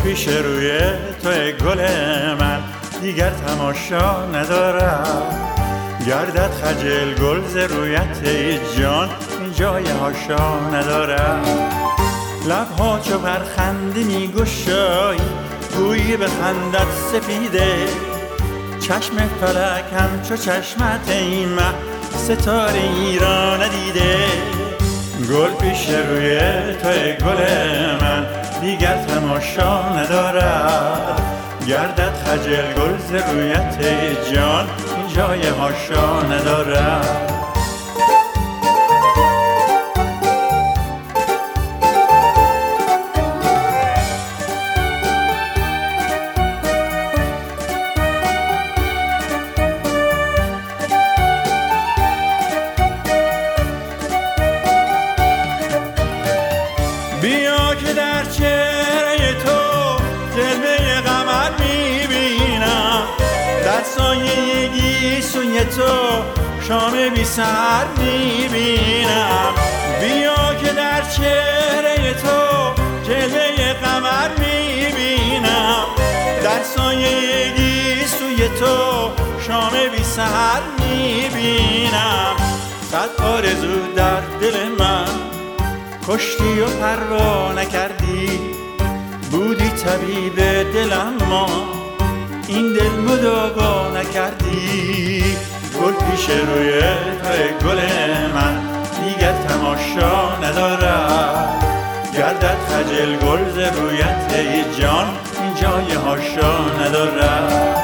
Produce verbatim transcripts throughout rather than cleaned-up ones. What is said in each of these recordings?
پیش روی توی گل من دیگر تماشا ندارد. گردد خجل گل ز رویت جان این جای هاشا ندارد. لبها چو بر خنده می گشایی گویی به خندت سپیده. چشم فلک همچو چشمت ای مه ستاره ای را ندیده. گل پیش روی توی گل من دیگر تماشا ندارد. گردد خجل گل ز رویت جان این جای هاشا ندارد. بیا که در چهره تو جلوه قمر میبینم. در سایه گیسوی تو شام بی سحر میبینم. بیا که در چهره تو جلوه قمر میبینم. در سایه گیسوی تو شام بی سحر میبینم. صد آرزو در دل من کشتی و پروا نکردی. بودی طبیب دلم ما این دل مداوا نکردی. گل پیش روی توی گل من دیگر تماشا ندارد. گردد خجل گل ز رویت جان این جای هاشا ندارد.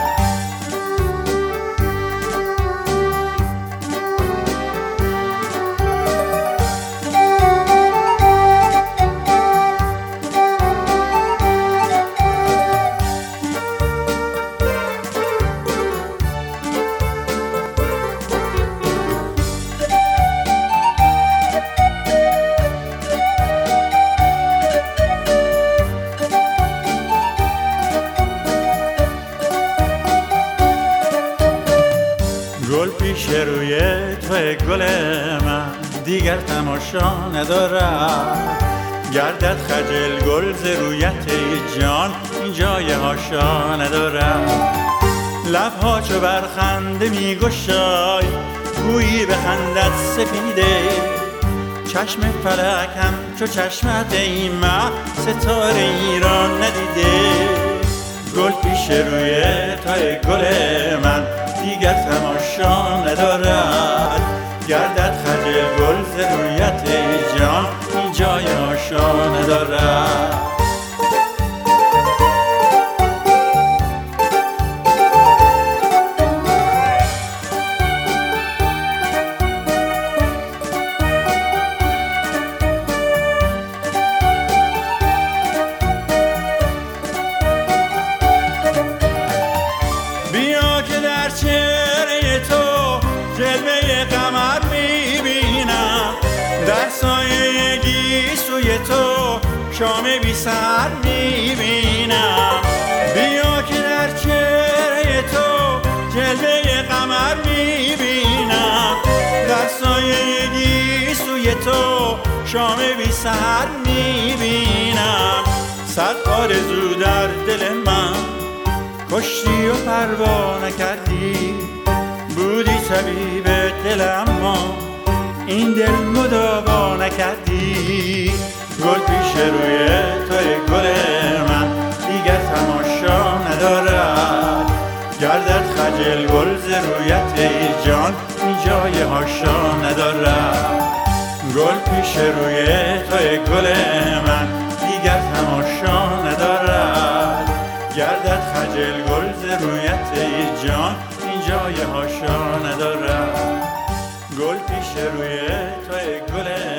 گل پیش روی توی گل من دیگر تماشا ندارد. گردد خجل گل ز رویت جان این جای هاشا ندارد. لبها چو بر خنده می گشایی گویی به خندت سپیده. چشم فلک همچو چشمت ای مه ستاره ای را ندیده. گل پیش روی توی گل من دیگر تماشا ندارد. گردد خجل گل ز رویت جان این جای هاشا ندارد. بیا که در چهره تو جلوه قمر میبینم. در سایه گیسوی تو شام بی سحر میبینم. بیا که در چهره تو جلوه قمر میبینم. در سایه گیسوی تو شام بی سحر میبینم. صد آرزو در دل من کشتی و پروا نکردی. بودی طبیب دلم ما این دل مداوا نکردی. گل پیش روی توی گل من دیگر تماشا ندارد. گردد خجل گل ز رویت جان این جای هاشا ندارد. گل پیش روی توی گل من دیگر تماشا ندارد. گردد خجل گل ز رویت جان این جای هاشا ندارد. گل پیش روی توی گل